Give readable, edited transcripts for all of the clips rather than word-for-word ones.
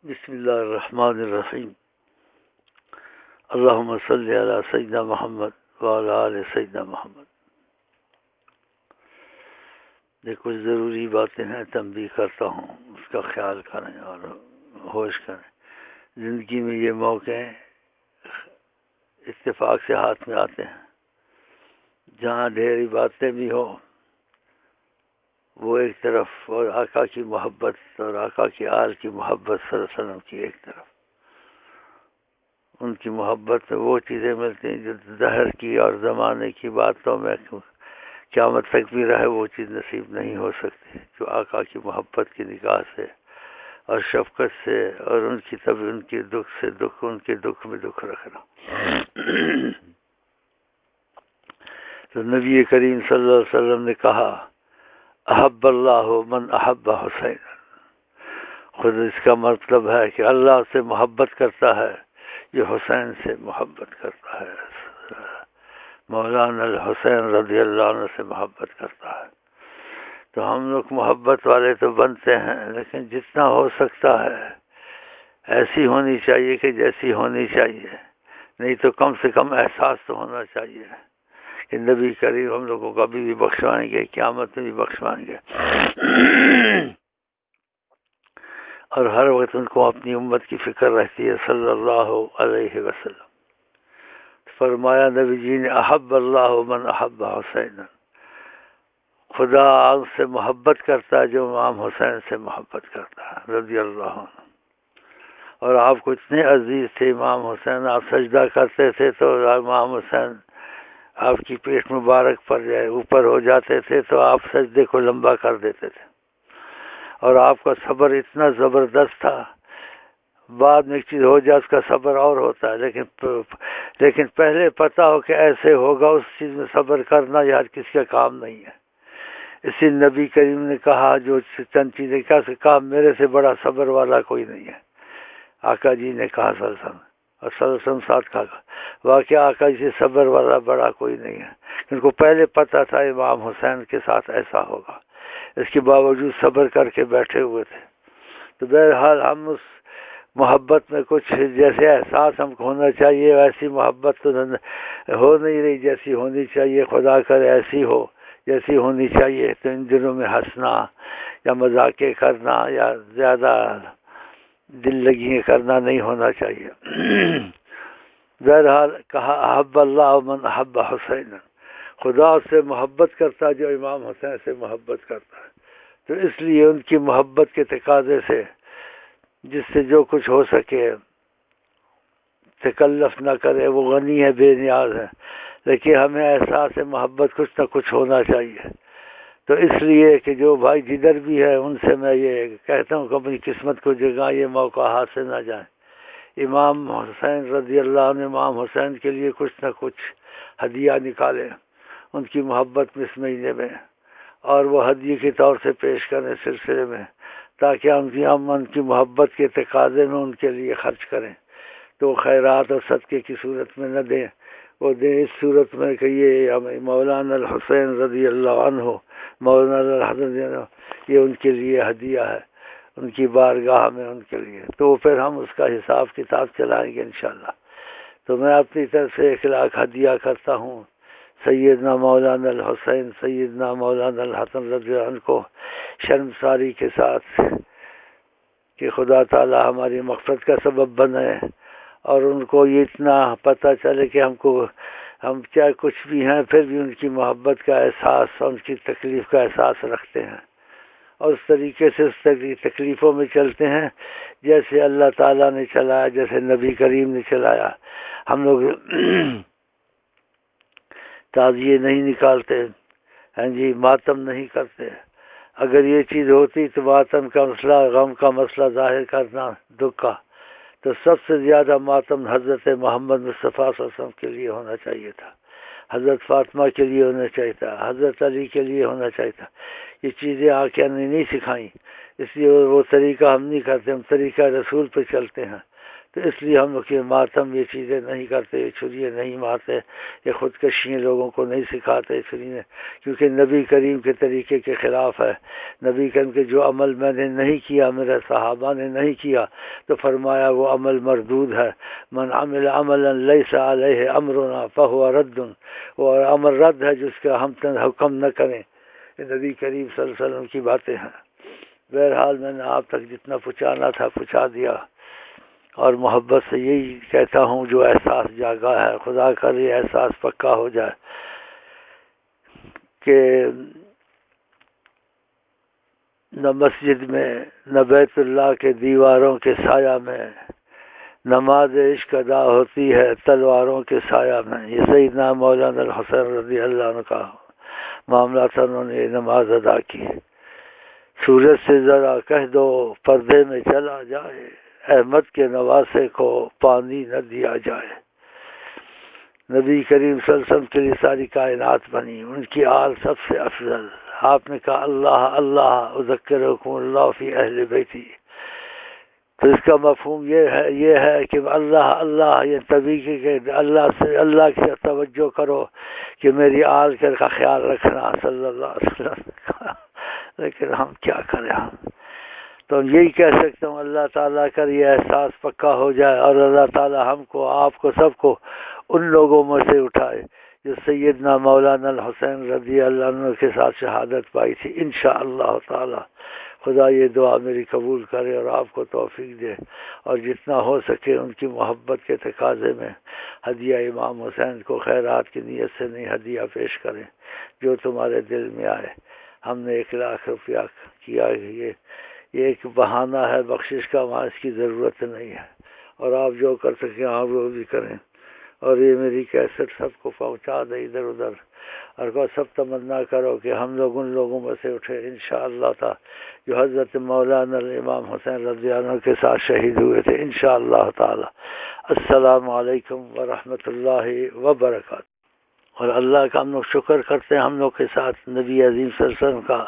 بسم اللہ الرحمن الرحیم اللہم صلی علی سیدنا محمد وعلی آل سیدنا محمد۔ یہ کچھ ضروری باتیں ہیں، تنبیہ کرتا ہوں، اس کا خیال کریں اور ہوش کریں۔ زندگی میں یہ موقع اتفاق سے ہاتھ میں آتے ہیں، جہاں ڈھیری باتیں بھی ہو وہ ایک طرف، اور آقا کی محبت اور آقا کی آل کی محبت صلی اللہ علیہ وسلم کی ایک طرف۔ ان کی محبت میں وہ چیزیں ملتی ہیں جو دہر کی اور زمانے کی باتوں میں قیامت تک بھی رہے وہ چیز نصیب نہیں ہو سکتی، جو آقا کی محبت کی نگاہ سے اور شفقت سے اور ان کی طبع ان کے دکھ سے دکھ، ان کے دکھ میں دکھ رکھنا۔ تو نبی کریم صلی اللہ علیہ وسلم نے کہا احب اللہ من احب حسین۔ خود اس کا مطلب ہے کہ اللہ سے محبت کرتا ہے جو حسین سے محبت کرتا ہے، مولانا الحسین رضی اللہ عنہ سے محبت کرتا ہے۔ تو ہم لوگ محبت والے تو بنتے ہیں، لیکن جتنا ہو سکتا ہے ایسی ہونی چاہیے کہ جیسی ہونی چاہیے، نہیں تو کم سے کم احساس تو ہونا چاہیے کہ نبی کریم ہم لوگوں کو کبھی بھی بخشوائیں گے، قیامت میں بھی بخشوائیں گے۔ اور ہر وقت ان کو اپنی امت کی فکر رہتی ہے صلی اللہ علیہ وسلم۔ فرمایا نبی جی نے احب اللہ من احب حسین، خدا آپ سے محبت کرتا ہے جو امام حسین سے محبت کرتا ہے رضی اللہ عنہ۔ اور آپ کو اتنے عزیز تھے امام حسین، آپ سجدہ کرتے تھے تو امام حسین آپ کی پیٹھ مبارک پر جائے اوپر ہو جاتے تھے تو آپ سجدے کو لمبا کر دیتے تھے۔ اور آپ کا صبر اتنا زبردست تھا، بعد میں ایک چیز ہو جائے اس کا صبر اور ہوتا ہے، لیکن پہلے پتہ ہو کہ ایسے ہوگا اس چیز میں صبر کرنا یہ ہر کسی کا کام نہیں ہے۔ اسی نبی کریم نے کہا جو چند چیزیں کہا میرے سے بڑا صبر والا کوئی نہیں ہے، آقا جی نے کہا صلی اللہ علیہ وسلم، اور صلی اللہ علیہ وسلم ساتھ کہا واقعہ آقا جی سے صبر والا بڑا کوئی نہیں ہے۔ ان کو پہلے پتہ تھا امام حسین کے ساتھ ایسا ہوگا، اس کے باوجود صبر کر کے بیٹھے ہوئے تھے۔ تو بہرحال ہم اس محبت میں کچھ جیسے احساس ہم کو ہونا چاہیے ویسی محبت تو ہو نہیں رہی جیسی ہونی چاہیے، خدا کرے ایسی ہو جیسی ہونی چاہیے۔ تو ان دنوں میں ہنسنا یا مذاقیں کرنا یا زیادہ دل لگی کرنا نہیں ہونا چاہیے۔ بہرحال کہا احب اللہ من احب حسین، خدا سے محبت کرتا جو امام حسین سے محبت کرتا ہے۔ تو اس لیے ان کی محبت کے تقاضے سے جس سے جو کچھ ہو سکے تکلف نہ کرے، وہ غنی ہے، بے نیاز ہے، لیکن ہمیں احساس محبت کچھ نہ کچھ ہونا چاہیے۔ تو اس لیے کہ جو بھائی جدھر بھی ہے ان سے میں یہ کہتا ہوں کہ اپنی قسمت کو جگہ یہ موقع ہاتھ سے نہ جائیں۔ امام حسین رضی اللہ عنہ امام حسین کے لیے کچھ نہ کچھ ہدیہ نکالیں ان کی محبت میں اس مہینے میں، اور وہ ہدیے کے طور سے پیش کریں سلسلے میں، تاکہ ہم ان کی محبت کے تقاضے میں ان کے لیے خرچ کریں۔ تو خیرات اور صدقے کی صورت میں نہ دیں، وہ دیں اس صورت میں کہ یہ مولانا الحسین رضی اللہ عنہ، مولانا الحسن یہ ان کے لیے ہدیہ ہے، ان کی بارگاہ میں ان کے لیے۔ تو پھر ہم اس کا حساب کتاب چلائیں گے انشاءاللہ۔ تو میں اپنی طرف سے 1 لاکھ ہدیہ کرتا ہوں سیدنا مولانا الحسین سیدنا مولانا الحسن رضی اللہ عنہ کو، شرمساری کے ساتھ کہ خدا تعالی ہماری مغفرت کا سبب بنے، اور ان کو یہ اتنا پتہ چلے کہ ہم کیا کچھ بھی ہیں پھر بھی ان کی محبت کا احساس اور ان کی تکلیف کا احساس رکھتے ہیں، اور اس طریقے سے اس تکلیفوں میں چلتے ہیں جیسے اللہ تعالیٰ نے چلایا، جیسے نبی کریم نے چلایا۔ ہم لوگ تعزیے نہیں نکالتے ہیں جی، ماتم نہیں کرتے۔ اگر یہ چیز ہوتی تو ماتم کا مسئلہ، غم کا مسئلہ ظاہر کرنا دکھ کا، تو سب سے زیادہ ماتم حضرت محمد مصطفیٰ صلی اللہ علیہ وسلم کے لیے ہونا چاہیے تھا، حضرت فاطمہ کے لیے ہونا چاہیے تھا، حضرت علی کے لیے ہونا چاہیے تھا۔ یہ چیزیں آقا نے نہیں سکھائیں، اس لیے وہ طریقہ ہم نہیں کرتے، ہم طریقہ رسول پہ چلتے ہیں۔ تو اس لیے ہم لوگ یہ ماتم یہ چیزیں نہیں کرتے، چھریے نہیں مارتے، یہ خودکشیاں لوگوں کو نہیں سکھاتے چھریے، کیونکہ نبی کریم کے طریقے کے خلاف ہے۔ نبی کریم کے جو عمل میں نے نہیں کیا، میرے صحابہ نے نہیں کیا، تو فرمایا وہ عمل مردود ہے۔ من عمل عملا لیس علیہ امرنا فہو رد، وہ عمل رد ہے جس کا ہم حکم نہ کریں۔ یہ نبی کریم صلی اللہ علیہ وسلم کی باتیں ہیں۔ بہرحال میں نے آپ تک جتنا پہنچانا تھا پہنچا دیا، اور محبت سے یہی کہتا ہوں جو احساس جاگا ہے، خدا کر یہ احساس پکا ہو جائے کہ نہ مسجد میں، نہ بیت اللہ کے دیواروں کے سایہ میں نماز عشق ادا ہوتی ہے تلواروں کے سایہ میں۔ یہ سیدنا مولانا الحسین رضی اللہ عنہ کا معاملہ تھا، انہوں نے یہ نماز ادا کی۔ سورج سے ذرا کہہ دو پردے میں چلا جائے، احمد کے نواسے کو پانی نہ دیا جائے۔ نبی کریم صلی اللہ علیہ وسلم کے لیے ساری کائنات بنی، ان کی آل سب سے افضل۔ آپ نے کہا اللہ اللہ اذکرکم اللہ فی اہل بیتی، تو اس کا مفہوم یہ ہے کہ اللہ اللہ، یہ طبی کہ اللہ سے اللہ کی توجہ کرو کہ میری آل کا خیال رکھنا صلی اللہ علیہ وسلم۔ لیکن ہم کیا کریں، ہم تو یہی کہہ سکتا ہوں اللہ تعالیٰ کا یہ احساس پکا ہو جائے، اور اللہ تعالیٰ ہم کو، آپ کو، سب کو ان لوگوں میں سے اٹھائے جو سیدنا مولانا الحسین رضی اللہ عنہ کے ساتھ شہادت پائی تھی۔ انشاءاللہ تعالیٰ خدا یہ دعا میری قبول کرے اور آپ کو توفیق دے، اور جتنا ہو سکے ان کی محبت کے تقاضے میں ہدیہ امام حسین کو خیرات کی نیت سے نہیں ہدیہ پیش کریں، جو تمہارے دل میں آئے۔ ہم نے 1,00,000 روپیہ کیا، یہ ایک بہانہ ہے بخشش کا، وہاں اس کی ضرورت نہیں ہے، اور آپ جو کر سکیں آپ وہ بھی کریں، اور یہ میری کیسٹ سب کو پہنچا دے ادھر ادھر، اور کو سب تمنا کرو کہ ہم لوگ ان لوگوں میں سے اٹھے انشاءاللہ تعالی جو حضرت مولانا امام حسین رضی اللہ عنہ کے ساتھ شہید ہوئے تھے انشاءاللہ تعالی۔ السلام علیکم ورحمۃ اللہ وبرکاتہ۔ اور اللہ کا ہم لوگ شکر کرتے ہیں، ہم لوگ کے ساتھ نبی عظیم صلی اللہ علیہ وسلم کا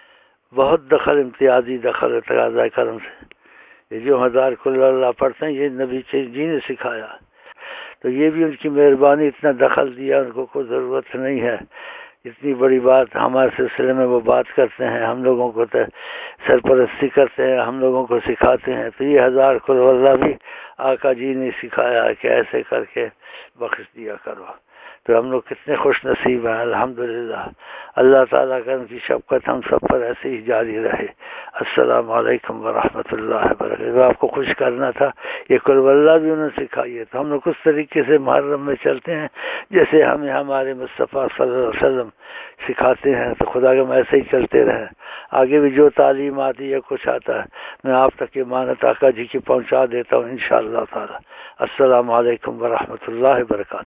بہت دخل، امتیازی دخل ہے تقاضۂ کرم سے۔ یہ جو 1000 کل اللہ پڑھتے ہیں یہ نبی جی نے سکھایا، تو یہ بھی ان کی مہربانی، اتنا دخل دیا، ان کو کوئی ضرورت نہیں ہے۔ اتنی بڑی بات ہمارے سلسلے میں وہ بات کرتے ہیں، ہم لوگوں کو سرپرستی کرتے ہیں، ہم لوگوں کو سکھاتے ہیں، تو یہ 1000 کل اللہ بھی آقا جی نے سکھایا کہ ایسے کر کے بخش دیا کرو۔ تو ہم لوگ کتنے خوش نصیب ہیں الحمدللہ۔ اللہ تعالیٰ کا ان کی شفقت ہم سب پر ایسے ہی جاری رہے۔ السلام علیکم ورحمۃ اللہ وبرکاتہ۔ آپ کو خوش کرنا تھا، یہ قل واللہ بھی انہوں نے سکھائی ہے، تو ہم لوگ اس طریقے سے محرم میں چلتے ہیں جیسے ہمیں ہمارے مصطفیٰ صلی اللہ علیہ وسلم سکھاتے ہیں، تو خدا کے ایسے ہی چلتے رہیں۔ آگے بھی جو تعلیم آتی ہے کچھ آتا ہے میں آپ تک یہ مانت آقا جی کی پہنچا دیتا ہوں انشاءاللہ تعالی۔ السلام علیکم ورحمۃ اللہ وبرکاتہ۔